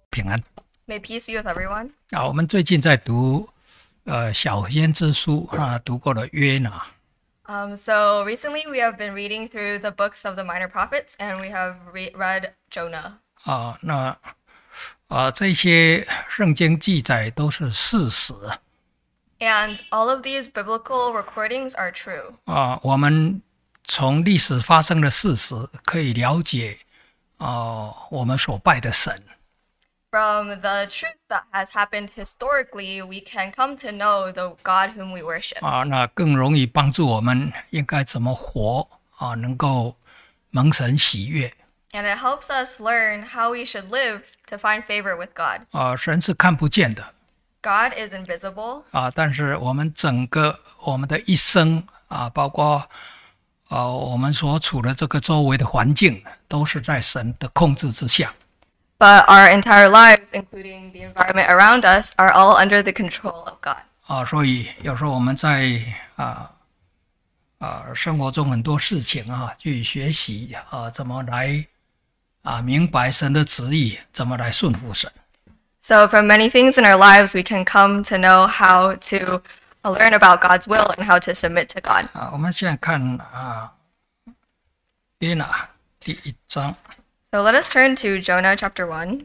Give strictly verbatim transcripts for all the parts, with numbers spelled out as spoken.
平安。 May peace be with everyone. 啊，我们最近在读呃小先知书啊，读过了约拿。 Um, so recently we have been reading through the books of the minor prophets, and we have re- read Jonah. 啊，那啊这些圣经记载都是事实 And all of these biblical recordings are true. 啊。我们从历史发生的事实可以了解啊我们所拜的神。 From the truth that has happened historically, we can come to know the God whom we worship. 啊，那更容易帮助我们应该怎么活啊，能够蒙神喜悦 And it helps us learn how we should live to find favor with God. 啊。神是看不见的 God is invisible, 啊，但是我们整个我们的一生啊，包括啊我们所处的这个周围的环境，都是在神的控制之下。 but our entire lives, including the environment around us, are all under the control of God. 啊，所以有时候我们在啊啊生活中很多事情啊，去学习啊，怎么来啊明白神的旨意，怎么来顺服神。 So from many things in our lives, we can come to know how to uh, learn about God's will and how to submit to God. 啊，我们现在看啊约拿第一章 So let us turn to Jonah chapter one.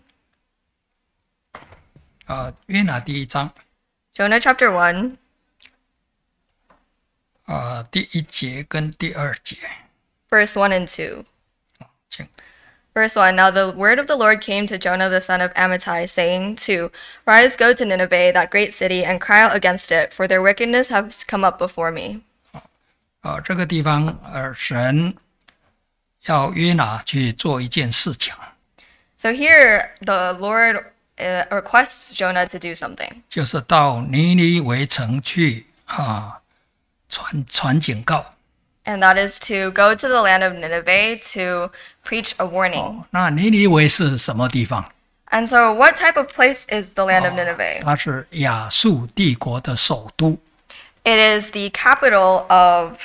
啊，约拿第一章 Jonah chapter one, 啊第一节跟第二节， verse one and two. 请 Verse one, Now the word of the Lord came to Jonah the son of Amittai, saying, two, Rise, go to Nineveh, that great city, and cry out against it, for their wickedness has come up before me. 啊这个地方呃神要约拿去做一件事情， So here, the Lord uh, requests Jonah to do something. 就是到尼尼微城去啊传传警告。 And that is to go to the land of Nineveh to preach a warning. 那尼尼微是什么地方？ And so, what type of place is the land of Nineveh? 它是亚述帝国的首都 It is the capital of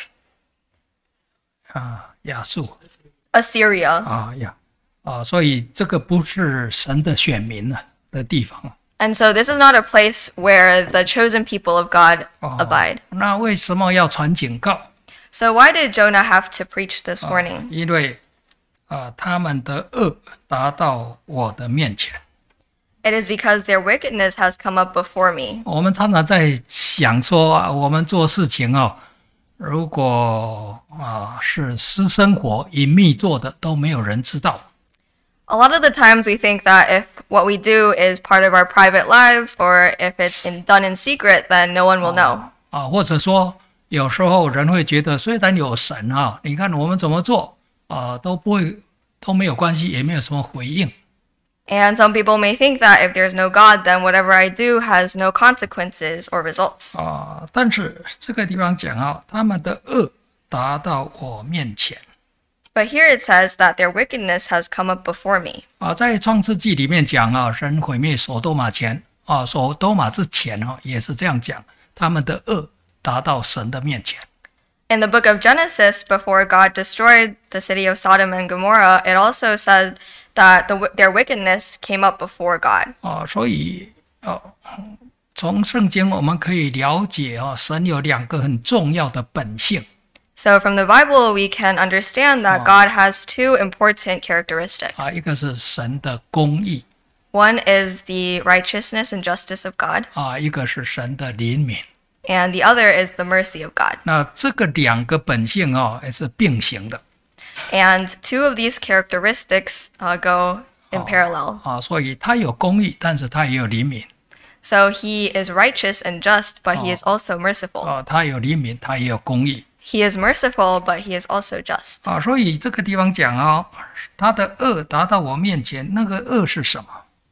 啊，亚述 Assyria. 啊呀啊，所以这个不是神的选民啊的地方。 And so, this is not a place where the chosen people of God 哦 abide. 那为什么要传警告？ So, why did Jonah have to preach this warning? 因为啊，他们的恶达到我的面前。 It is because their wickedness has come up before me. 我们常常在想说，啊我们做事情哦，如果啊是私生活隐秘做的，都没有人知道。 A lot of the times we think that if what we do is part of our private lives or if it's in, done in secret, then no one will know. 啊，或者说有时候人会觉得，虽然有神啊，你看我们怎么做啊都不会都没有关系，也没有什么回应。 And some people may think that if there's no God, then whatever I do has no consequences or results. 啊，但是这个地方讲啊，他们的恶达到我面前 But here it says that their wickedness has come up before me. 啊，在创世纪里面讲啊，神毁灭所多玛前啊，所多玛之前啊，也是这样讲，他们的恶达到神的面前。 In the book of Genesis, before God destroyed the city of Sodom and Gomorrah, it also said that the, wi- their wickedness came up before God. 啊，所以啊，从圣经我们可以了解啊，神有两个很重要的本性 So from the Bible, we can understand that God has two important characteristics. 啊，一个是神的公义 One is the righteousness and justice of God, 啊，一个是神的怜悯。 and the other is the mercy of God. 那这个两个本性哦，也是并行的 And two of these characteristics uh, go in parallel. 啊，所以他有公义，但是他也有怜悯 So he is righteous and just, but he is also merciful. 啊，他有怜悯，他也有公义 He is merciful, but he is also just. 啊，所以这个地方讲哦，他的恶达到我面前，那个恶是什么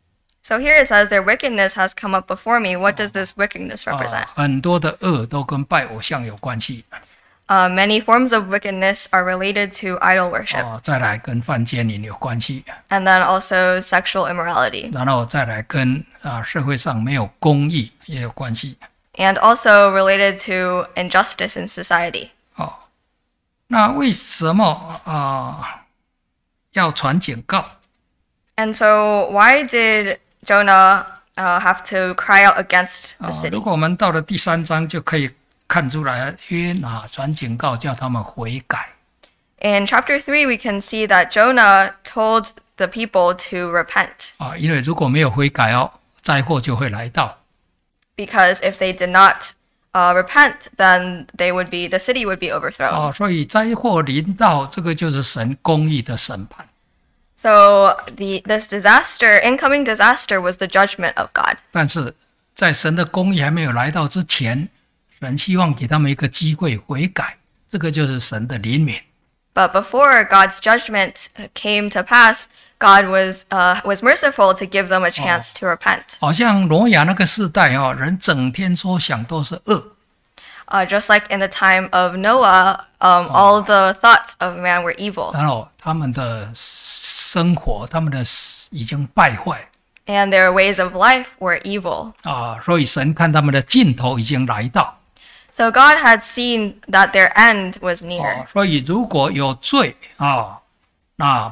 So here it says, their wickedness has come up before me. What does this wickedness 啊 represent?？ 很多的恶都跟拜偶像有关系 Uh, many forms of wickedness are related to idol worship, 啊，再来跟犯奸淫有关系， and then also sexual immorality, 然后再来跟啊社会上没有公义也有关系 and also related to injustice in society. 哦。那为什么啊要传警告？ And so, why did Jonah uh, have to cry out against the 啊， city. 如果我们到了第三章，就可以看出来，约拿传警告，叫他们悔改。 In chapter three, we can see that Jonah told the people to repent, 啊，因为如果没有悔改哦，灾祸就会来到。 because if they did not uh, repent, then they would be the city would be overthrown. 哦，所以灾祸临到，这个就是神公义的审判。 So the this disaster, incoming disaster, was the judgment of God. 但是在神的公义还没有来到之前，神希望给他们一个机会悔改，这个就是神的怜悯。 But before God's judgment came to pass, God was uh, was merciful to give them a chance to repent. 好像挪亚那个时代哦，人整天说想都是恶。 Uh, just like in the time of Noah, um, all the thoughts of man were evil, 然后他们的生活，他们的已经败坏 and their ways of life were evil. 啊，所以神看他们的尽头已经来到 So God had seen that their end was 啊， near. 所以如果有罪啊，那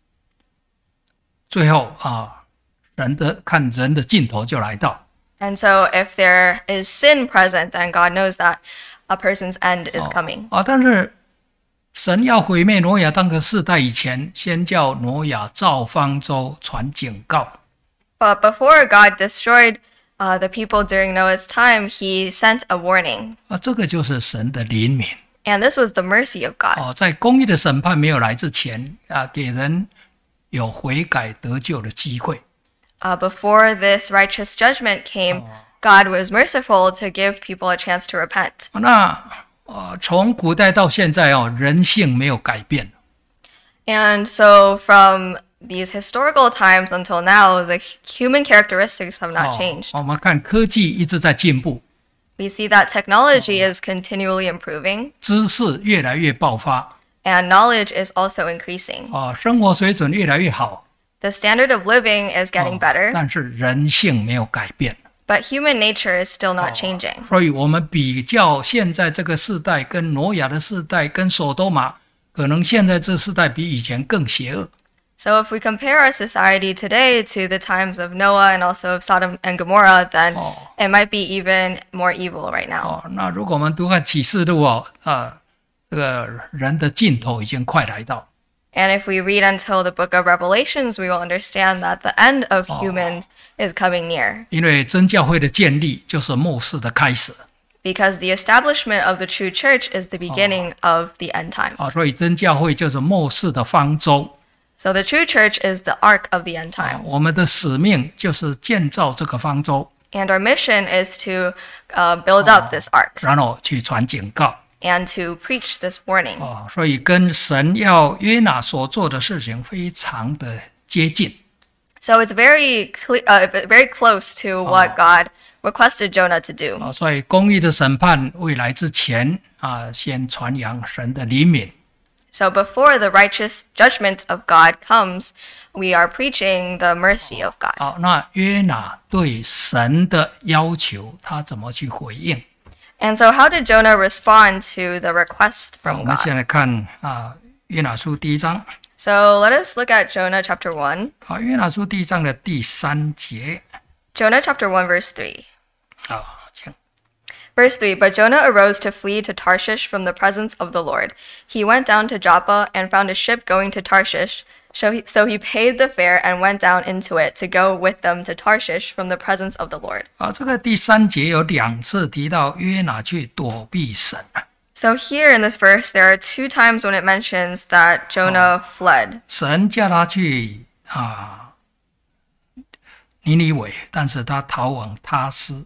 最后啊，人的看人的尽头就来到。 And so if there is sin present, then God knows that a person's end is coming. 啊，但是神要毁灭挪亚当个世代以前，先叫挪亚造方舟传警告。 But before God destroyed uh, the people during Noah's time, he sent a warning. 啊，这个就是神的怜悯。 And this was the mercy of God. 哦，在公义的审判没有来之前啊，给人有悔改得救的机会。 Uh, before this righteous judgment came, God was merciful to give people a chance to repent. 那呃，从古代到现在哦，人性没有改变。 And so from these historical times until now, the human characteristics have not 哦 changed. 我们看科技一直在进步， We see that technology is continually improving, 知识越来越爆发， and knowledge is also increasing. 啊，生活水准越来越好， The standard of living is getting 哦 better, 但是人性没有改变。 but human nature is still not changing. 所以我们比较现在这个世代跟挪亚的世代跟索多玛，可能现在这世代比以前更邪恶。 So if we compare our society today to the times of Noah and also of Sodom and Gomorrah, then Oh. it might be even more evil right now. 哦，那如果我们读看启示录哦，啊，这个人的尽头已经快来到。 And if we read until the book of Revelations, we will understand that the end of humans is coming near, 因为真教会的建立就是末世的开始 because the establishment of the true church is the beginning of the end 啊， times. 所以真教会就是末世的方舟。 So the true church is the ark of the end 啊 times. 我们的使命就是建造这个方舟， And our mission is to uh, build up this ark 然后去传警告 and to preach this warning. 啊，所以跟神要约拿所做的事情非常的接近 So it's very cle- uh, very close to what God requested Jonah to do. 啊，所以公义的审判未来之前啊，先传扬神的怜悯 So before the righteous judgment of God comes, we are preaching the mercy of God. 好，那约拿对神的要求，他怎么去回应？ And so how did Jonah respond to the request 好， from 我们 God? 现在看啊，约拿书第一章。 So let us look at Jonah chapter one. 好，约拿书第一章的第三节。 Jonah chapter one verse three. 好，请 Verse three, But Jonah arose to flee to Tarshish from the presence of the Lord. He went down to Joppa and found a ship going to Tarshish. So he, so he paid the fare and went down into it to go with them to Tarshish from the presence of the Lord. 啊，这个第三节有两次提到约拿去躲避神啊， So here in this verse, there are two times when it mentions that Jonah fled. 神叫他去啊尼尼微，但是他逃往他斯。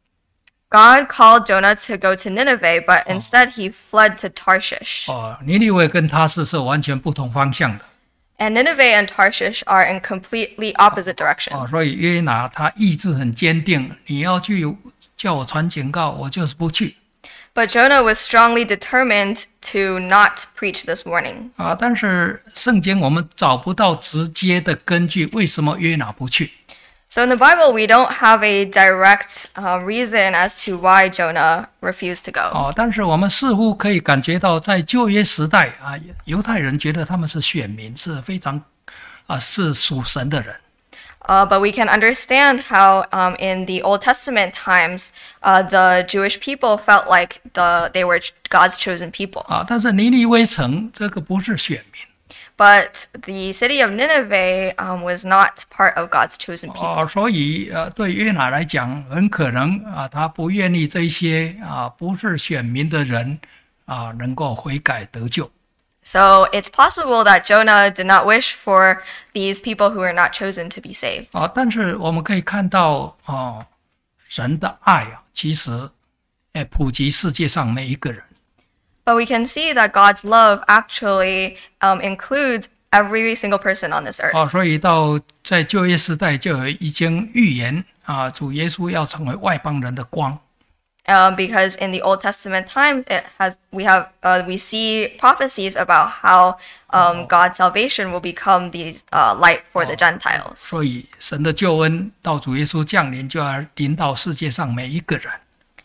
God called Jonah to go to Nineveh, but instead he fled to Tarshish. 哦，尼尼微跟他斯是完全不同方向的 And Nineveh and Tarshish are in completely opposite 哦， directions. 所以约拿他意志很坚定，你要去叫我传警告，我就是不去 But Jonah was strongly determined to not preach this warning. 啊。但是圣经我们找不到直接的根据，为什么约拿不去？ So in the Bible, we don't have a direct uh, reason as to why Jonah refused to go. 哦，但是我们似乎可以感觉到，在旧约时代啊，犹太人觉得他们是选民，是非常啊是属神的人。 Uh, but we can understand how um, in the Old Testament times, uh, the Jewish people felt like the they were God's chosen people. 啊，但是尼尼微城这个不是选民。 But the city of Nineveh um, was not part of God's chosen people. 哦，所以呃，对约拿来讲，很可能啊，他不愿意这些啊不是选民的人啊能够悔改得救。 So it's possible that Jonah did not wish for these people who were not chosen to be saved. 啊，但是我们可以看到哦，神的爱啊，其实哎普及世界上每一个人。 But we can see that God's love actually um, includes every single person on this earth. 哦，所以到在旧约时代就有已经预言啊，主耶稣要成为外邦人的光。 Um, because in the Old Testament times, it has we have uh, we see prophecies about how um, God's salvation will become the uh, light for the Gentiles. 所以神的救恩到主耶稣降临，就要临到世界上每一个人。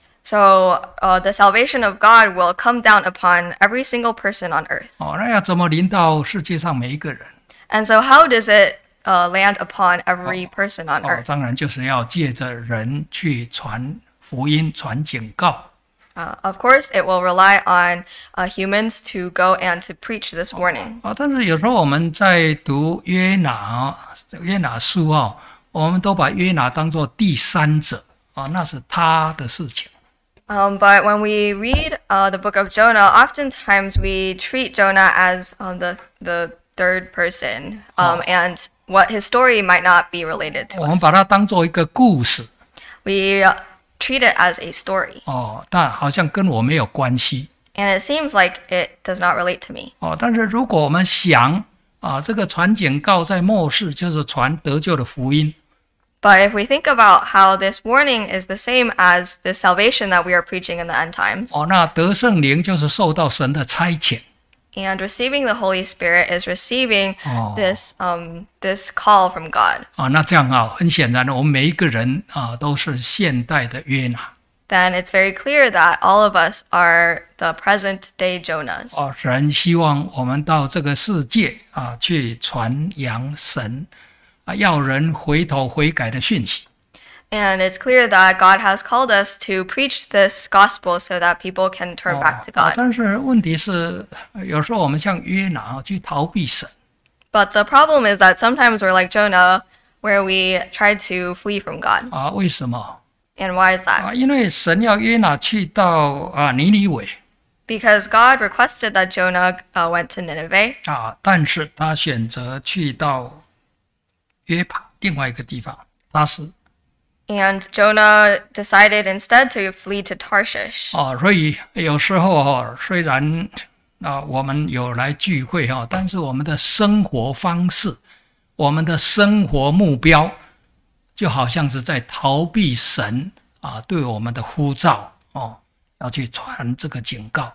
So uh, the salvation of God will come down upon every single person on earth. 哦，那要怎么临到世界上每一个人？ And so how does it uh, land upon every person on 哦， earth? 当然就是要借着人去传福音、传警告。 Uh, of course, it will rely on uh, humans to go and to preach this warning. 啊，但是有时候我们在读约拿约拿书哦，我们都把约拿当作第三者啊，那是他的事情。 Um, but when we read uh, the book of Jonah, oftentimes we treat Jonah as um, the the third person, um, and what his story might not be related to 我们 us. 把它当做一个故事 We uh, treat it as a story, 哦，但好像跟我没有关系 and it seems like it does not relate to me. 哦。但是如果我们想啊，这个传警告在末世就是传得救的福音。 But if we think about how this warning is the same as the salvation that we are preaching in the end times, 哦，那得圣灵就是受到神的差遣 and receiving the Holy Spirit is receiving Oh. this um, this call from God, 啊，那这样啊，很显然的，我们每一个人啊都是现代的约拿 then it's very clear that all of us are the present day Jonahs. 哦。神希望我们到这个世界啊去传扬神啊，要人回头悔改的讯息。 And it's clear that God has called us to preach this gospel so that people can turn back to 啊 God. 但是问题是，呃有时候我们像约拿啊去逃避神 But the problem is that sometimes we're like Jonah, where we try to flee from God. 啊，为什么 And why is that? 啊？因为神要约拿去到啊尼尼微 Because God requested that Jonah uh, went to Nineveh, 啊，但是他选择去到约帕另外一个地方，他是 and Jonah decided instead to flee to Tarshish. 哦，所以有时候哦，虽然啊我们有来聚会哈，但是我们的生活方式、我们的生活目标，就好像是在逃避神啊对我们的呼召哦，要去传这个警告。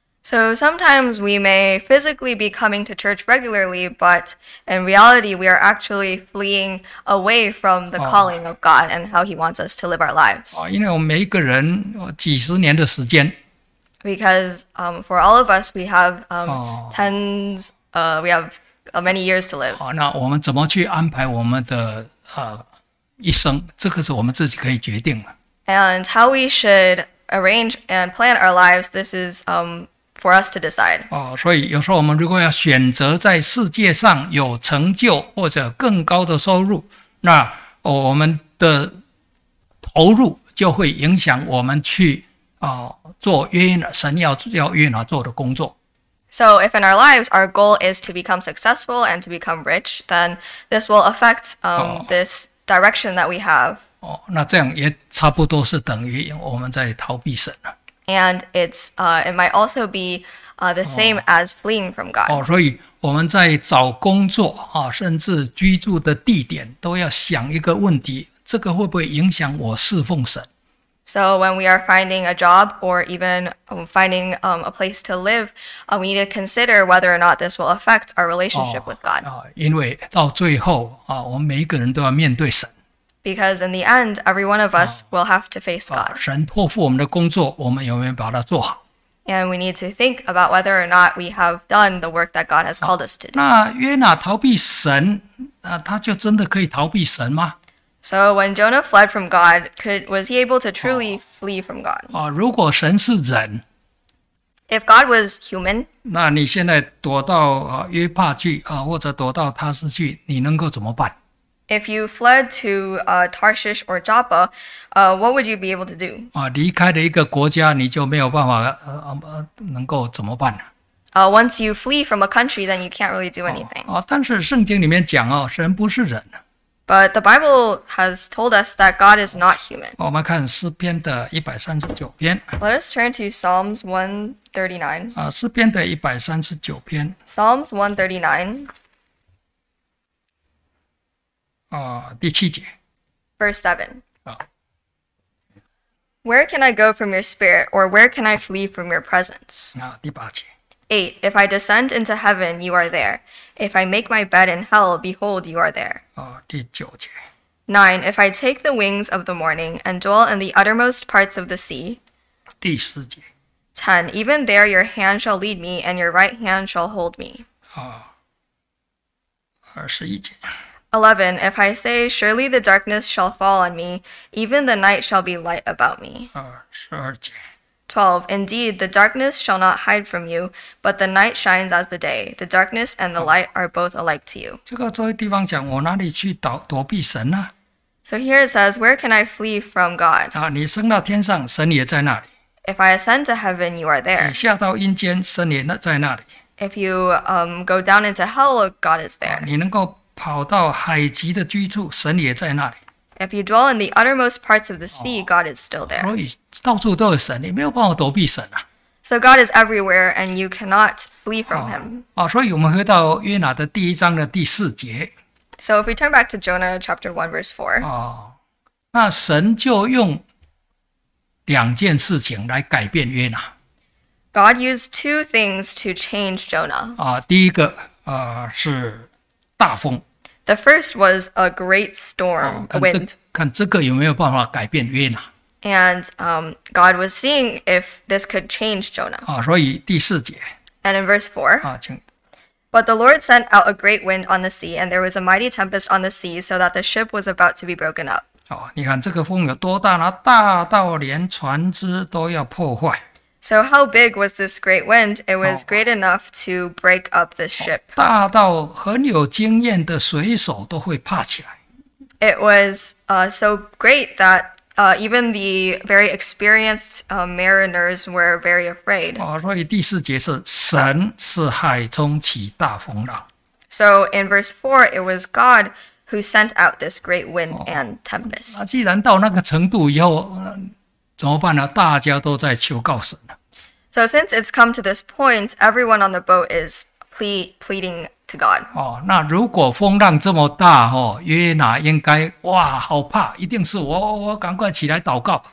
So sometimes we may physically be coming to church regularly, but in reality, we are actually fleeing away from the Oh. calling of God and how He wants us to live our lives. 啊，因为我们每一个人呃几十年的时间 Because um, for all of us, we have um, Oh. tens, uh, we have uh, many years to live. 啊，那我们怎么去安排我们的呃一生，这个是我们自己可以决定的。 And how we should arrange and plan our lives, this is um, for us to decide. 哦，所以有时候我们如果要选择在世界上有成就或者更高的收入，那、哦、我们的投入就会影响我们去啊、哦、做约拿神要要约拿做的工作。 So if in our lives our goal is to become successful and to become rich, then this will affect um, Oh. this direction that we have. 哦，那这样也差不多是等于我们在逃避神了。 And it's uh, it might also be uh, the same as fleeing from God. 哦，所以我们在找工作啊，甚至居住的地点，都要想一个问题：这个会不会影响我侍奉神？ So when we are finding a job or even um, finding um, a place to live, uh, we need to consider whether or not this will affect our relationship with God. 啊，因为到最后啊，我们每一个人都要面对神 Because in the end, every one of us will have to face 啊， God. 神托付我们的工作，我们有没有把它做好？ And we need to think about whether or not we have done the work that God has called us to do. 那约拿逃避神，啊，他就真的可以逃避神吗？ So when Jonah fled from God, could was he able to truly flee from God? 啊，如果神是人， If God was human, 那你现在躲到啊约帕去啊，或者躲到他斯去，你能够怎么办？ if you fled to uh, Tarshish or Joppa, uh, what would you be able to do? 啊，离开了一个国家，你就没有办法呃呃能够怎么办呢？ Uh, once you flee from a country, then you can't really do anything. 啊，但是圣经里面讲哦，神不是人。 But the Bible has told us that God is not human. 我们看诗篇的一百三十九篇 Let us turn to Psalms one thirty-nine. 啊，诗篇的一百三十九篇 Psalms one thirty-nine, 啊，第七节 verse seven. 啊， Where can I go from your spirit, or where can I flee from your presence? 啊，第八节 eight. If I descend into heaven, you are there. If I make my bed in hell, behold, you are there. 啊，第九节 nine. If I take the wings of the morning and dwell in the uttermost parts of the sea. 第十节 ten. Even there your hand shall lead me, and your right hand shall hold me. 啊，二十一节 eleven. If I say, surely the darkness shall fall on me, even the night shall be light about me. 啊，十二节 twelve. Indeed, the darkness shall not hide from you, but the night shines as the day. The darkness and the light are both alike to you. 这个这个地方讲，我哪里去躲躲避神呢？ So here it says, where can I flee from God? 啊，你升到天上，神也在那里； If I ascend to heaven, you are 你 there. 下到阴间，神也在那里。 If you um, go down into hell, God is 啊 there. 你能够跑到海极的居处，神也在那里。 If you dwell in the uttermost parts of the sea, God is still there. 所以到处都有神，你没有办法躲避神啊。 So God is everywhere, and you cannot flee from him. 啊，所以我们回到约拿的第一章的第四节 So if we turn back to Jonah chapter one, verse four, 啊，那神就用两件事情来改变约拿 God used two things to change Jonah. 啊。第一个啊是大风， The first was a great storm, 哦 a 看 wind. 这看这个有没有办法改变约拿 And um, God was seeing if this could change Jonah. 啊。所以第四节 And in verse four, 啊，请 but the Lord sent out a great wind on the sea, and there was a mighty tempest on the sea, so that the ship was about to be broken up. 哦，你看这个风有多大呢？大到连船只都要破坏。 So how big was this great wind? It was great enough to break up the ship. 大到很有经验的水手都会怕起来。 It was uh, so great that uh, even the very experienced uh, mariners were very afraid. 啊，所以第四节是神是海中起大风浪。 So in verse four, it was God who sent out this great wind and tempest. 那既然到那个程度以后，呃怎么办呢？大家都在求告神了。 So since it's come to this point, everyone on the boat is ple- pleading to God. 哦，那如果风浪这么大，哦，约拿应该哇，好怕，一定是我，我赶快起来祷告。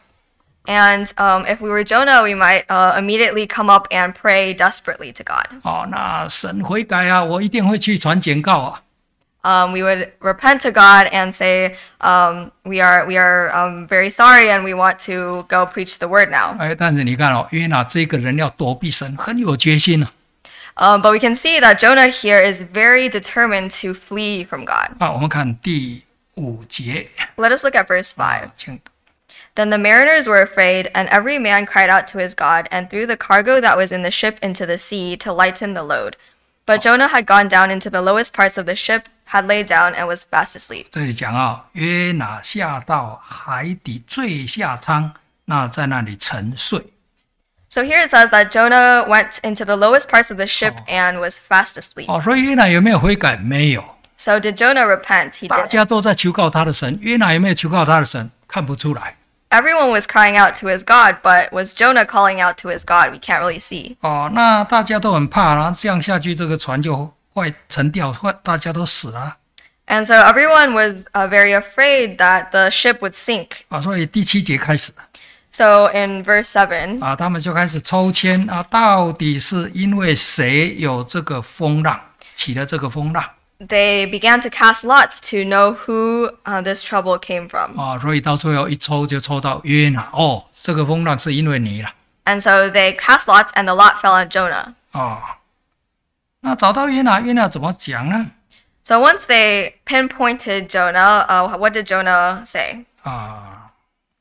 And um, if we were Jonah, we might uh, immediately come up and pray desperately to God. 哦，那神悔改啊，我一定会去传简告啊。 Um, we would repent to God and say, um, we are we are um, very sorry, and we want to go preach the word now. 哎，但是你看哦，约拿这个人要躲避神，很有决心啊。 Um, but we can see that Jonah here is very determined to flee from God. 啊，我们看第五节， Let us look at verse five. 啊请 Then the mariners were afraid, and every man cried out to his God, and threw the cargo that was in the ship into the sea to lighten the load. But Jonah had gone down into the lowest parts of the ship, had laid down, and was fast asleep. 这里讲啊，约拿下到海底最下舱，那在那里沉睡。 So here it says that Jonah went into the lowest parts of the ship and was fast asleep. 哦，所以约拿有没有悔改？没有， So did Jonah repent? He 大 didn't. 家都在求告他的神。约拿有没有求告他的神？看不出来。 Everyone was crying out to his God, but was Jonah calling out to his God? We can't really see. 哦，那大家都很怕，然后这样下去，这个船就坏沉掉，坏大家都死了 And so everyone was uh, very afraid that the ship would sink. 啊。所以第七节开始 So in verse seven, 啊，他们就开始抽签啊，到底是因为谁有这个风浪，起了这个风浪 they began to cast lots to know who uh, this trouble came from. 啊，所以到最后一抽就抽到约拿哦，这个风浪是因为你了。 And so they cast lots, and the lot fell on Jonah. 哦，那找到约拿，约拿怎么讲呢？ So once they pinpointed Jonah, uh, what did Jonah say? 啊，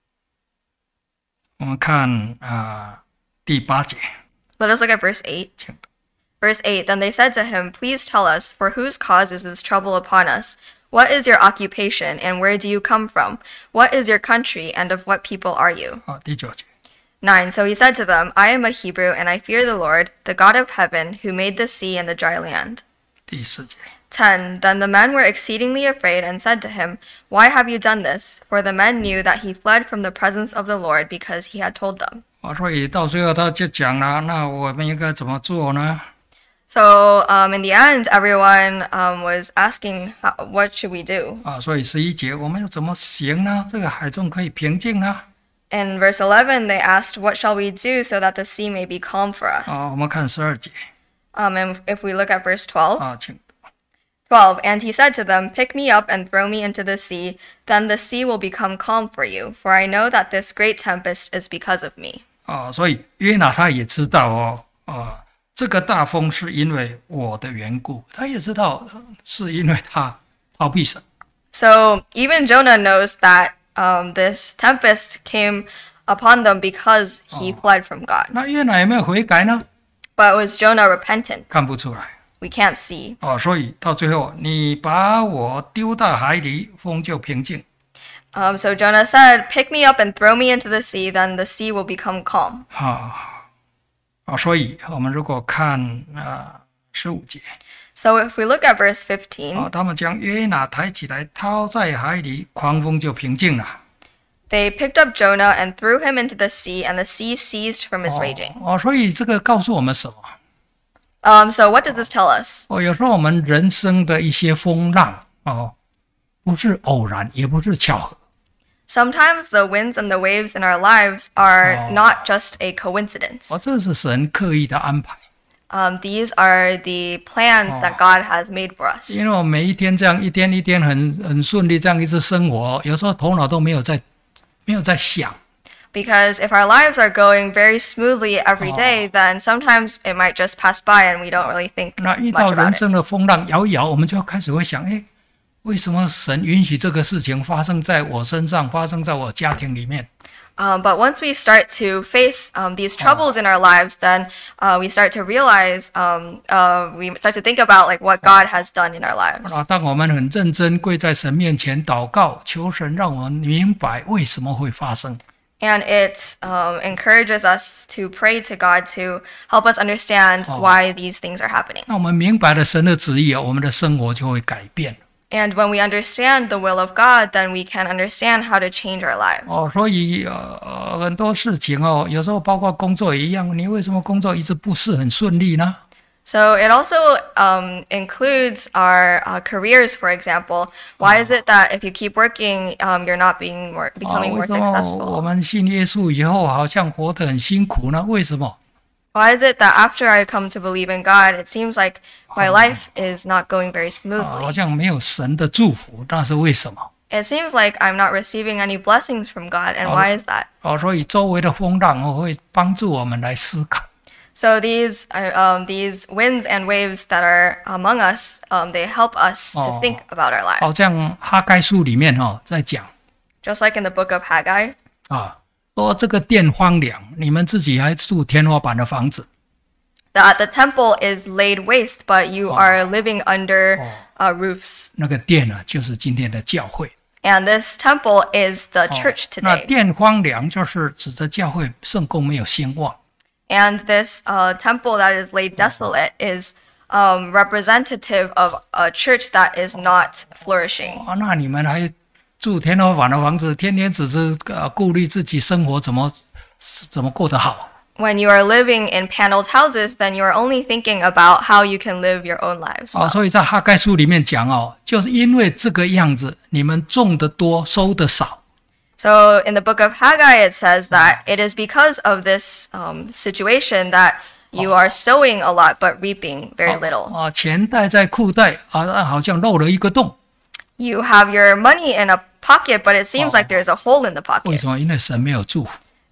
我们看啊第八节， Let us look at verse eight. 请 Verse eight, then they said to him, Please tell us, for whose cause is this trouble upon us? What is your occupation, and where do you come from? What is your country, and of what people are you? 啊第九节， nine, so he said to them, I am a Hebrew, and I fear the Lord, the God of heaven, who made the sea and the dry land. 第十节， ten, then the men were exceedingly afraid, and said to him, Why have you done this? For the men knew that he fled from the presence of the Lord, because he had told them. 啊，所以到最后他就讲了，那我们应该怎么做呢？ So um, in the end, everyone um, was asking, how, what should we do? 啊，所以十一节我们要怎么行呢？这个海中可以平静呢？ In verse eleven, they asked, What shall we do so that the sea may be calm for us? 啊，我们看十二节 Um, and if we look at verse twelve, 啊，请 twelve, and he said to them, Pick me up and throw me into the sea, then the sea will become calm for you, for I know that this great tempest is because of me. 啊，所以约拿他也知道哦，啊，这个大风是因为我的缘故，他也知道呃是因为他逃避神。 So even Jonah knows that um, this tempest came upon them because he fled from God. 那约拿有没有悔改呢？ But was Jonah repentant? 看不出来。 We can't see. 哦，所以到最后，你把我丢到海里，风就平静。 Um, so Jonah said, Pick me up and throw me into the sea, then the sea will become calm. 啊，啊，所以我们如果看啊十五节， So if we look at verse fifteen, 啊，他们将约拿抬起来，抛在海里，狂风就平静了。 they picked up Jonah and threw him into the sea, and the sea ceased from its 哦 raging. 哦，所以这个告诉我们什么？ Um, so what does this tell us? 哦，有时候我们人生的一些风浪，哦，不是偶然，也不是巧合， Sometimes the winds and the waves in our lives are Oh. not just a coincidence. 哦，这是神刻意的安排。 Um, these are the plans Oh. that God has made for us. 因为我每一天这样一天一天很很顺利这样一直生活，有时候头脑都没有在没有在想。 Because if our lives are going very smoothly every day, then sometimes it might just pass by and we don't really think 那遇 much 到人 about it. 生的风浪摇一摇，我们就开始会想：哎，为什么神允许这个事情发生在我身上，发生在我家庭里面？ Um, but once we start to face um, these troubles in our lives, then uh, we start to realize, um, uh, we start to think about like what God has done in our lives. 啊，当我们很认真跪在神面前祷告，求神让我们明白为什么会发生。 And it um, encourages us to pray to God to help us understand Oh. why these things are happening. 那我们明白了神的旨意，我们的生活就会改变。 And when we understand the will of God, then we can understand how to change our lives. 哦，所以呃呃很多事情哦，有时候包括工作也一样，你为什么工作一直不是很顺利呢？ So it also um, includes our uh, careers, for example. Why is it that if you keep working, um, you're not being more, 啊， becoming 为 more 什么我 successful? 们信耶稣以后好像活得很辛苦呢？为什么？ Why is it that after I come to believe in God, it seems like my life is not going very 啊，好 smoothly? 像没有神的祝福，那是为什么？ It seems like I'm not receiving any blessings from God, and Oh. why is that? 哦，所以周围的风浪哦会帮助我们来思考。 So these uh, um, these winds and waves that are among us, um, they help us to Oh. think about our 好 lives. 像哈该书里面哦在讲 Just like in the book of Haggai, 啊，说这个殿荒凉，你们自己还住天花板的房子。 that the temple is laid waste, but you are living under uh, roofs. 那个殿呢，就是今天的教会。 And this temple is the 哦 church 那 today. 殿荒凉就是指着教会圣公没有兴旺。 And this uh, temple that is laid desolate is um, representative of a church that is not flourishing. 啊，那你们还住天花板的房子，天天只是呃顾虑自己生活怎么怎么过得好。 When you are living in paneled houses, then you are only thinking about how you can live your own lives 啊， well. 所以在哈该书里面讲哦，就是因为这个样子，你们种的多，收的少。 So in the book of Haggai, it says that it is because of this um, situation that you are sowing a lot but reaping very little. 啊，钱袋在裤袋啊，好像漏了一个洞。 You have your money in a pocket, but it seems like there's a hole in the 为 pocket. 什么？因为神没有祝福。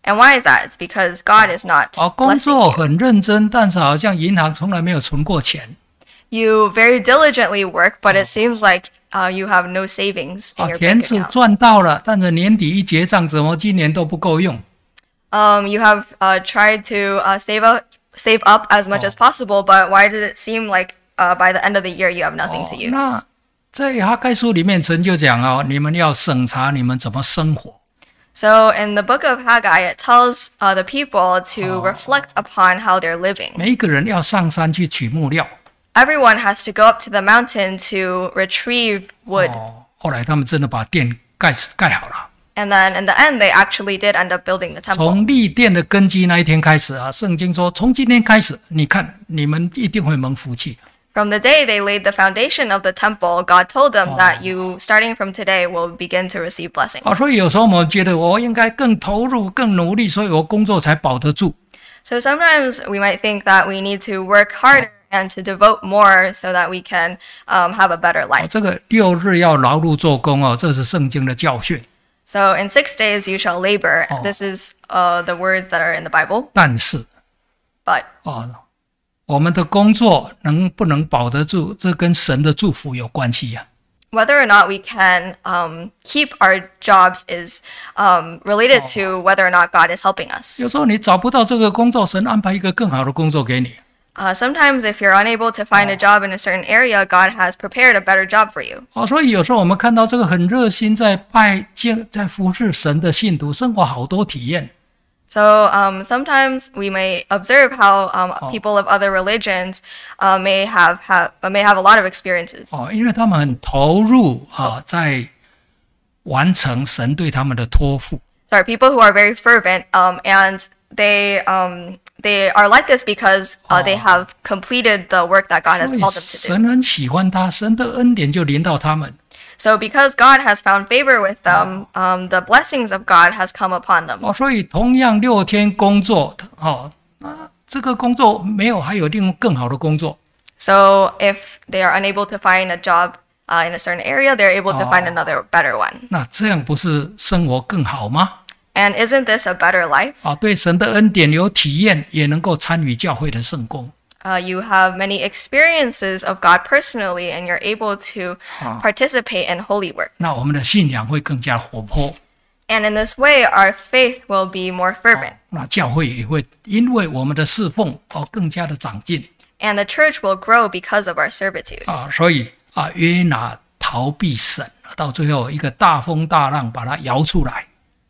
And why is that? It's because God is not 哦，工 blessing 作 you. 很认真，但是好像银行从来没有存过钱。 You very diligently work, but it seems like uh, you have no savings in 啊， your 钱 bank 是 account. 赚到了，但是年底一结账，怎么今年都不够用？ Um, you have uh, tried to uh, save up, save up as much as possible, but why does it seem like uh, by the end of the year you have nothing to 哦 use? 那在哈该书里面，神就讲哦，你们要审查你们怎么生活。 So in the book of Haggai, it tells uh, the people to reflect upon how they're living. 每一个人要上山去取木料。 Everyone has to go up to the mountain to retrieve wood. 哦，后来他们真的把殿盖盖好了。 And then in the end, they actually did end up building the temple. 从立殿的根基那一天开始啊，圣经说，从今天开始，你看你们一定会蒙福气。 From the day they laid the foundation of the temple, God told them that you, starting from today, will begin to receive blessings. 啊，所以有时候我们觉得我应该更投入、更努力，所以我工作才保得住。 So sometimes we might think that we need to work harder and to devote more so that we can um, have a better 哦 life. 这个六日要劳碌做工哦，这是圣经的教训。 So in six days you shall labor. Oh. This is uh, the words that are in the Bible. 但是 But 哦，我们的工作能不能保得住，这跟神的祝福有关系呀、 whether or not we can um, keep our jobs is um, related to whether or not God is helping us. 有时候你找不到这个工作，神安排一个更好的工作给你。 Uh, sometimes if you're unable to find a job in a certain area, God has prepared a better job for you. 哦，所以有时候我们看到这个很热心在拜敬、在服侍神的信徒，生活好多体验。 So um, sometimes we may observe how um, people of other religions uh, may have, have uh, may have a lot of experiences. 哦，因为他们很投入啊，在完成神对他们的托付。 Sorry, people who are very fervent um, and they um, they are like this because uh, they have completed the work that God has 所以 called them to do. 神很喜欢他，神的恩典就临到他们。 So because God has found favor with them, um, the blessings of God has come upon them. 哦，所以同样六天工作，哦，那这个工作没有，还有另更好的工作。 So if they are unable to find a job uh, in a certain area, they're able to find another better one. 那这样不是生活更好吗？ And isn't this a better life? 啊，对神的恩典有体验，也能够参与教会的圣工。 Uh, you have many experiences of God personally, and you're able to participate in holy work. 那我们的信仰会更加活泼， And in this way, our faith will be more fervent, 那教会也会因为我们的侍奉哦更加的长进 and the church will grow because of our servitude. 啊。所以啊，约拿逃避审，到最后一个大风大浪把他摇出来。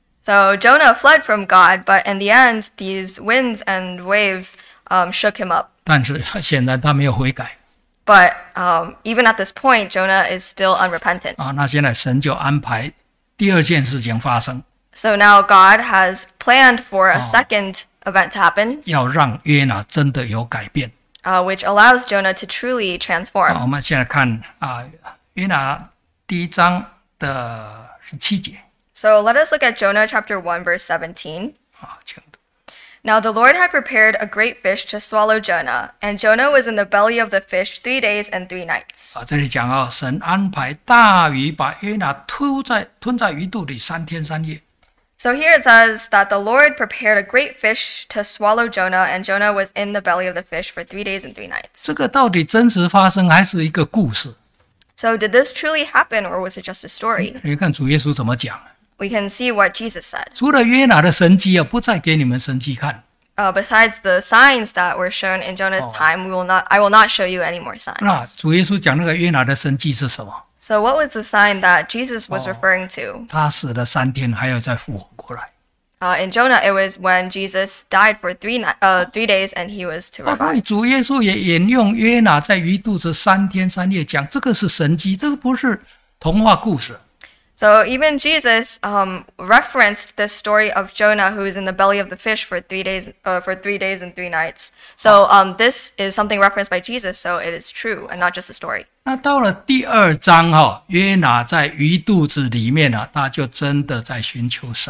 So Jonah fled from God, but in the end, these winds and waves um, shook him up. 但是显然他没有悔改 But um, even at this point, Jonah is still unrepentant. 啊。那现在神就安排第二件事情发生， So now God has planned for a second event to happen, 要让约拿真的有改变 uh, which allows Jonah to truly 啊。 transform. 我们现在看啊，约拿第一章的十七节 So let us look at Jonah chapter one, verse seventeen. 啊，请读。 Now the Lord had prepared a great fish to swallow Jonah, and Jonah was in the belly of the fish three days and three nights. 啊，这里讲啊，神安排大鱼把约拿吞在吞在鱼肚里三天三夜。 So here it says that the Lord prepared a great fish to swallow Jonah, and Jonah was in the belly of the fish for three days and three nights. 这个到底真实发生还是一个故事？ So did this truly happen, or was it just a story? 你看主耶稣怎么讲？ We can see what Jesus said. 除了约拿的神迹啊，不再给你们神迹看。 Uh, besides the signs that were shown in Jonah's time, we will not. I will not show you any more 那 signs. 主耶稣讲那个约拿的神迹是什么？ So what was the sign that Jesus was referring to? 他死了三天，还要再复活过来。 Uh, in Jonah, it was when Jesus died for three ni- uh, three days, and he was to 啊，所以 revive. 主耶稣也引用约拿在鱼肚子三天三夜，讲这个是神迹，这个不是童话故事。 So even Jesus um, referenced this story of Jonah, who is in the belly of the fish for three days, uh, for three days and three nights. So um, this is something referenced by Jesus, so it is true and not just a story. 那到了第二章哈、哦，约拿在鱼肚子里面呢、啊，他就真的在寻求神。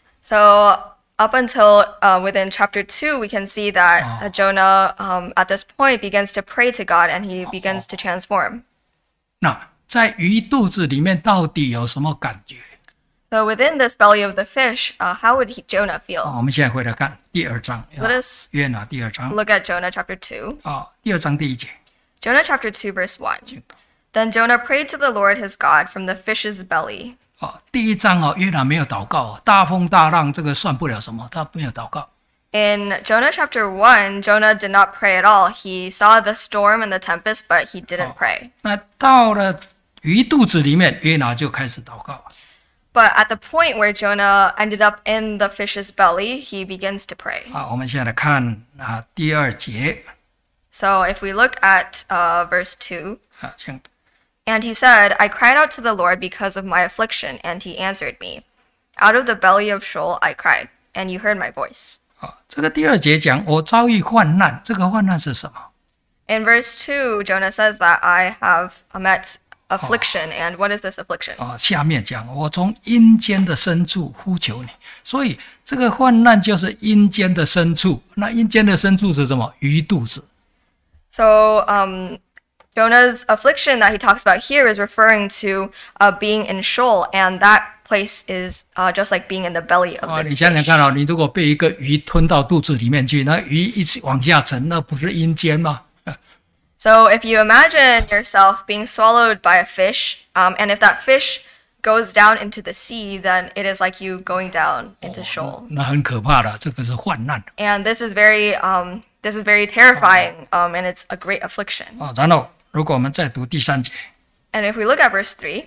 So up until uh, within chapter two, we can see that uh, Jonah um, at this point begins to pray to God, and he begins to transform. 那在鱼肚子里面到底有什么感觉？ So within this belly of the fish, uh, how would he, Jonah 啊， feel? 我们现在回来看第二章， Let us 约拿第二章 look at Jonah chapter two. 啊，第二章第一节， Jonah chapter two, verse one. Then Jonah prayed to the Lord his God from the fish's belly. 啊，第一章哦，约拿没有祷告，大风大浪这个算不了什么，他没有祷告。 In Jonah chapter one, Jonah did not pray at all. He saw the storm and the tempest, but he didn't pray. 那到了鱼肚子里面，约拿就开始祷告。 But at the point where Jonah ended up in the fish's belly, he begins to pray. 好，我们现在来看啊第二节 So if we look at uh, verse two, 啊，请 and he said, I cried out to the Lord because of my affliction, and he answered me. Out of the belly of Sheol I cried, and you heard my voice. 啊，这个第二节讲我遭遇患难，这个患难是什么？ In verse two, Jonah says that I have met affliction, and what is this affliction? 啊，下面讲我从阴间的深处呼求你，所以这个患难就是阴间的深处。那阴间的深处是什么？鱼肚子。 So um, Jonah's affliction that he talks about here is referring to uh, being in Sheol, and that place is uh, just like being in the belly of 啊， this 你想想 fish. 看哦，你如果被一个鱼吞到肚子里面去，那鱼一直往下沉，那不是阴间吗？ So if you imagine yourself being swallowed by a fish, um, and if that fish goes down into the sea, then it is like you going down into Sheol. 那很可怕的，这个是患难 And this is very, um, this is very terrifying, um, and it's a great affliction. 啊。然后，如果我们再读第三节， And if we look at verse three,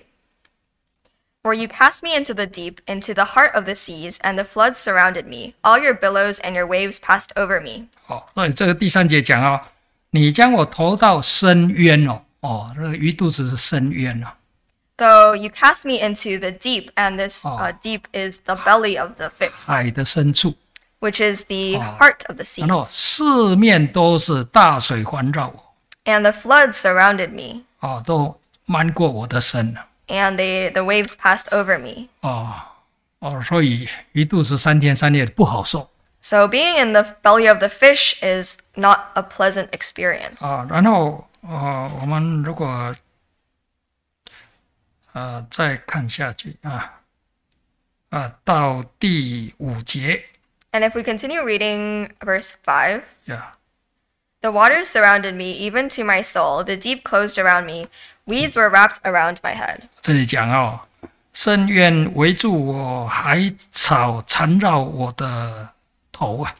for you cast me into the deep, into the heart of the seas, and the floods surrounded me. All your billows and your waves passed over me. 哦，所以这个第三节讲哦，你将我投到深渊哦，哦，那个鱼肚子是深渊哦。 So you cast me into the deep, and this Oh. uh, deep is the belly of the fish, 海的深处， which is the Oh. heart of the 然后 seas. 四面都是大水环绕我， And the floods surrounded me, 哦，都漫过我的身了， and they, the waves passed over me. 哦哦，所以鱼肚子三天三夜不好受 So being in the belly of the fish is not a pleasant experience. 啊。然后呃，我们如果呃再看下去啊啊，到第五节 And if we continue reading verse five, 呀。 the waters surrounded me, even to my soul. The deep closed around me. Weeds were wrapped around my head. 这里讲哦，深渊围住我，海草缠绕我的头啊。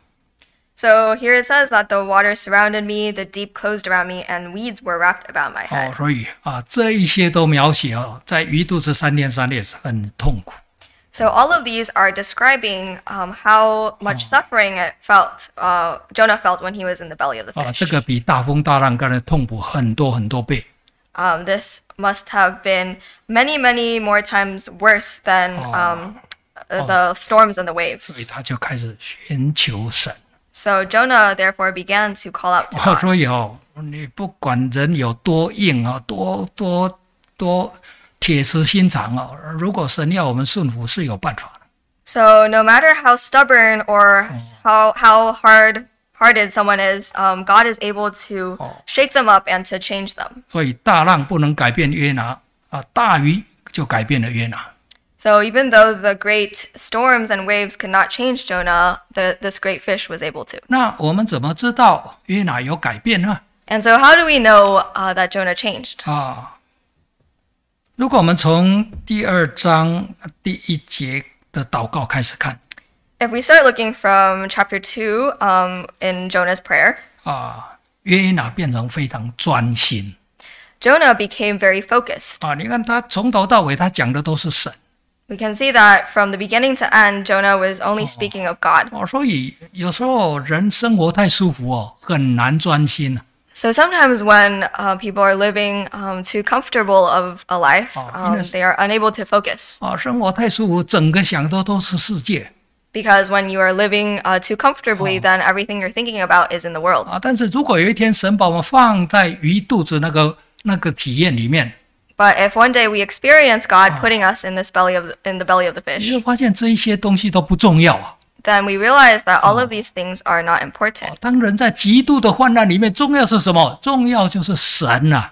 So here it says that the waters surrounded me, the deep closed around me, and weeds were wrapped about my 哦， head. 所以啊，这一些都描写哦，在鱼肚子三天三夜是很痛苦 So all of these are describing um, how much suffering it felt, uh, Jonah felt when he was in the belly of the 啊， fish. 这个比大风大浪刚才痛苦很多很多倍 Um, this must have been many, many more times worse than um, uh, the storms and the 所以 waves. 他就开始寻求神。 So Jonah therefore began to call out to 哦， God. 所以哦，你不管人有多硬啊，多多多铁石心肠哦，如果神要我们顺服，是有办法的。 So no matter how stubborn or how how hard hearted someone is, um, God is able to Oh. shake them up and to change them. 所以大浪不能改变约拿啊，大鱼就改变了约拿。 So even though the great storms and waves could not change Jonah, the, this great fish was able to. 那我们怎么知道约拿有改变呢？ And so how do we know uh, that Jonah changed? 啊，如果我们从第二章第一节的祷告开始看 If we start looking from chapter two um, in Jonah's prayer, 啊，约拿变成非常专心 Jonah became very focused. 啊。你看他从头到尾他讲的都是神 We can see that from the beginning to end, Jonah was only speaking of God. 哦，所以有时候人生活太舒服哦，很难专心 So sometimes when uh, people are living um, too comfortable of a life, Oh, um, yes. they are unable to focus. 啊，生活太舒服，整个想的都是世界 Because when you are living uh, too comfortably, then everything you're thinking about is in the world. 啊。但是如果有一天神把我们放在鱼肚子那个那个体验里面， But if one day we experience God putting us in this belly of the, in the belly of the 你 fish, 就发现这一些东西都不重要啊。 then we realize that all of these things are not important. 当人在极度的患难里面，重要是什么？重要就是神呐、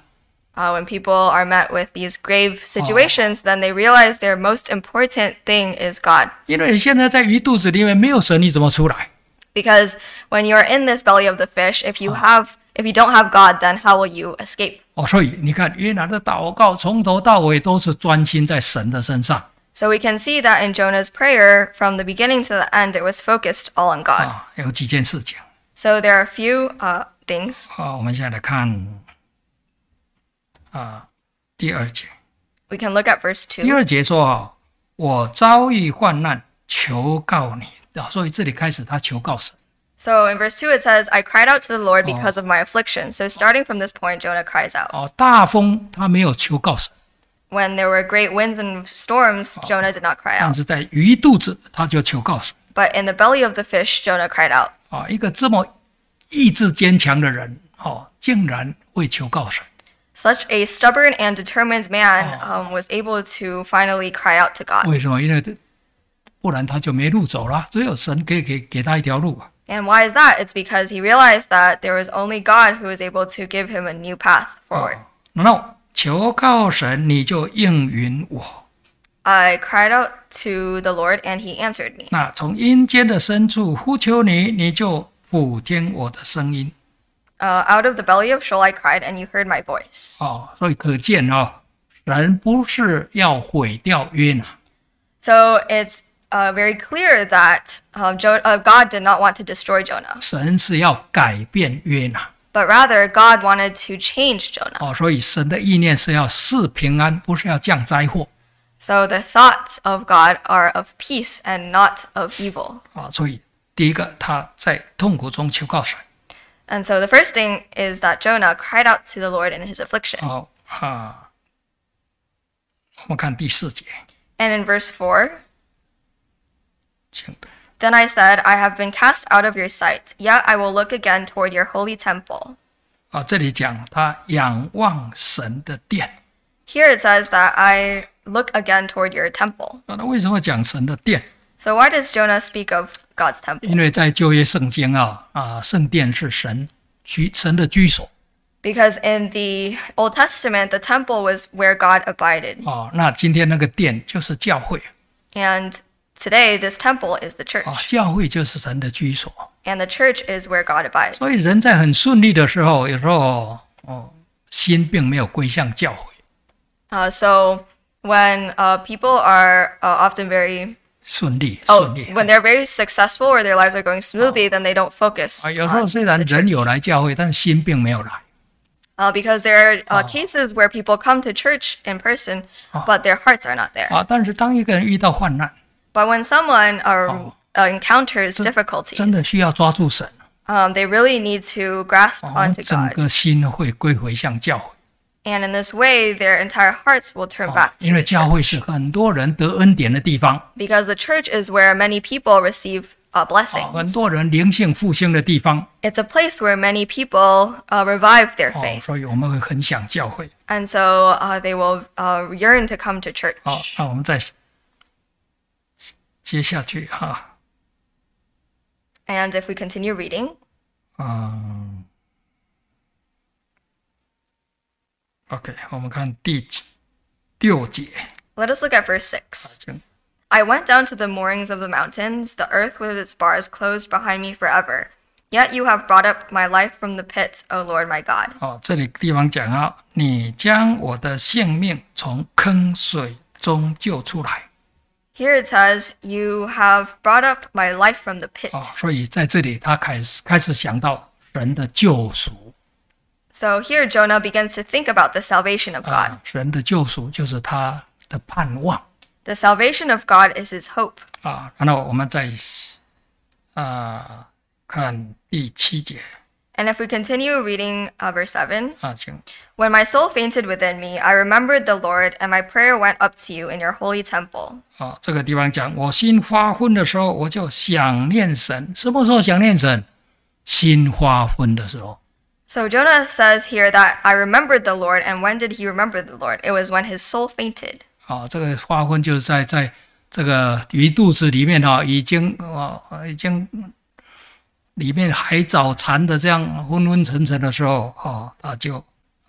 Uh, when people are met with these grave situations, then they realize their most important thing is God. 因为你现在在鱼肚子里面没有神，你怎么出来？ Because when you're in this belly of the fish, if you have, if you don't have God, then how will you escape? 哦，所以你看，约拿的祷告从头到尾都是专心在神的身上 So we can see that in Jonah's prayer, from the beginning to the end, it was focused all on God. 啊。有几件事情 So there are a few uh, things. 啊，我们现在来看啊第二节。 We can look at verse 第 two. 二节说啊，我遭遇患难，求告你啊。所以这里开始他求告神。 So in verse two, it says, I cried out to the Lord because of my affliction. So starting from this point, Jonah cries out. 哦，大风他没有求告神， When there were great winds and storms, Jonah did not cry 但 out. 是在鱼肚子他就求告神 But in the belly of the fish, Jonah cried out. 啊。一个这么意志坚强的人，哦，竟然会求告神。 Such a stubborn and determined man um, was able to finally cry out to God. 为什么？因为不然他就没路走了，只有神可以给给他一条路啊。 And why is that? It's because he realized that there was only God who was able to give him a new path forward. 然后求告神，你就应允我。 I cried out to the Lord, and he answered me. 那从阴间的深处呼求你，你就俯听我的声音。 Uh, out of the belly of Sheol I cried, and you heard my voice. 哦，所以可见哦，人不是要毁掉约拿， So it's uh, very clear that um, jo- uh, God did not want to destroy Jonah, 神是要改变约拿。 but rather God wanted to change Jonah. 哦，所以神的意念是要赐平安，不是要降灾祸。 So the thoughts of God are of peace and not of evil. 啊，所以第一个他在痛苦中求告神。 And so the first thing is that Jonah cried out to the Lord in his affliction. 好啊，我们看第四节， And in verse four, 请读。 then I said, I have been cast out of your sight, yet I will look again toward your holy temple. 啊，这里讲他仰望神的殿。 Here it says that I look again toward your temple. 啊，那为什么讲神的殿？ So why does Jonah speak of God's temple? 因为在旧约圣经啊啊，圣殿是神居神的居所 Because in the Old Testament, the temple was where God abided. 啊。那今天那个殿就是教会 And today, this temple is the 啊， church. 教会就是神的居所。 And the church is where God abides. 所以人在很顺利的时候，有时候哦，心并没有归向教会， Uh, so when uh, people are uh, often very 顺利 oh 顺利 when they're very successful or their lives are going smoothly, then they don't focus 啊。有时候 on 虽然 the 人 church. 有来教会，但心并没有来 Uh, because there are uh, cases where people come to church in person, but their hearts are not there. 啊。但是当一个人遇到患难， But when someone uh, uh, encounters 真 difficulties, 的需要抓住神， um, they really need to grasp 哦 onto 整 God. 个心会归回向教会。 And in this way, their entire hearts will turn back 因 to 为 the 教会 church. 是很多人得恩典的地方， Because the church is where many people receive uh, 啊，很 blessings. 多人灵性复兴的地方， It's a place where many people uh, revive their 哦， faith. 所以我们会很想教会。 And so uh, they will uh, yearn to come to church. 好，那我们再接下去哈， And if we continue reading, 嗯 ，OK， 我们看第七六节， let us look at verse six. 请 I went down to the moorings of the mountains, the earth with its bars closed behind me forever. Yet you have brought up my life from the pit, O Lord my God. 哦，这里地方讲啊，你将我的性命从坑水中救出来 Here it says, You have brought up my life from the pit. 哦，所以在这里他开始开始想到神的救赎 So here Jonah begins to think about the salvation of God. 啊，神的救赎就是他的盼望 The salvation of God is his hope. 啊。然后我们再啊看第七节 And if we continue reading uh, verse seven, 啊，请 When my soul fainted within me, I remembered the Lord, and my prayer went up to you in your holy temple. 啊，这个地方讲，我心发昏的时候，我就想念神。什么时候想念神？心发昏的时候。 So Jonah says here that I remembered the Lord, and when did he remember the Lord? It was when his soul fainted. 啊，这个发昏就是在在这个鱼肚子里面哈、已经啊已经里面海藻缠的这样昏昏沉沉的时候，啊，他就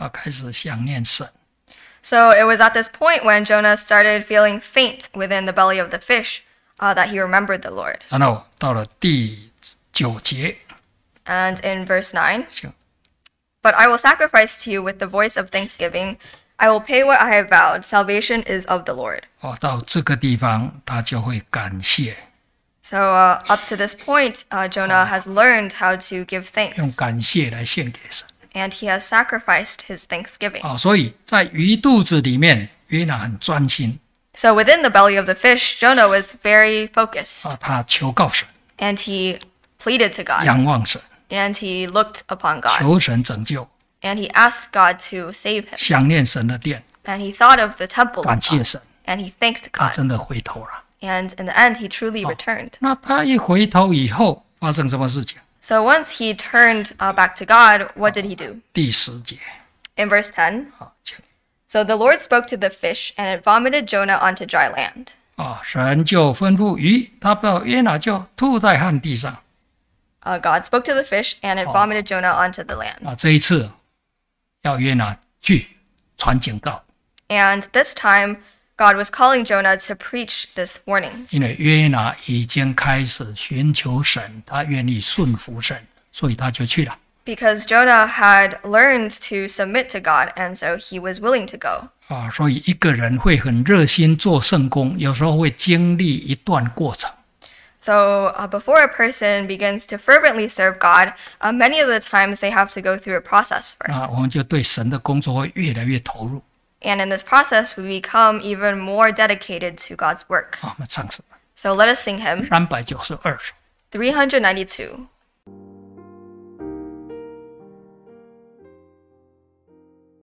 啊，开始想念神。 So it was at this point when Jonah started feeling faint within the belly of the fish uh, that he remembered the Lord. 然后到了第九节， And in verse nine, 请 But I will sacrifice to you with the voice of thanksgiving. I will pay what I have vowed. Salvation is of the Lord. 哦，到这个地方他就会感谢， So uh, up to this point, uh, Jonah has learned how to give 用 thanks, 感谢来献给神。 and he has sacrificed his thanksgiving. 啊，所以在鱼肚子里面，约拿很专心 So within the belly of the fish, Jonah was very focused, 啊，他求告神， and he pleaded to God, 仰望神， and he looked upon God, 求神拯救， and he asked God to save him, 想念神的殿， and he thought of the temple of 感谢 God, 神， and he thanked 他 God, 真的回头了。 and in the end, he truly returned. 那他一回头以后，发生什么事情？ So once he turned uh, back to God, what did he do? 第十节， In verse ten, 好，请 So the Lord spoke to the fish, and it vomited Jonah onto dry land. 啊，神就吩咐鱼，他把约拿就吐在旱地上。 Uh, God spoke to the fish, and it vomited Jonah onto the land. 啊，这一次要约拿去传警告， And this time, God was calling Jonah to preach this warning, 因为约拿已经开始寻求神，他愿意顺服神，所以他就去了。 because Jonah had learned to submit to God, and so he was willing to go. 啊，所以一个人会很热心做圣工，有时候会经历一段过程。 So uh, before a person begins to fervently serve God, uh, many of the times they have to go through a process first. 啊，我们就对神的工作会越来越投入。 And in this process, we become even more dedicated to God's work. 啊，我们唱什么？ So let us sing him 三百九十二首。 three hundred ninety-two.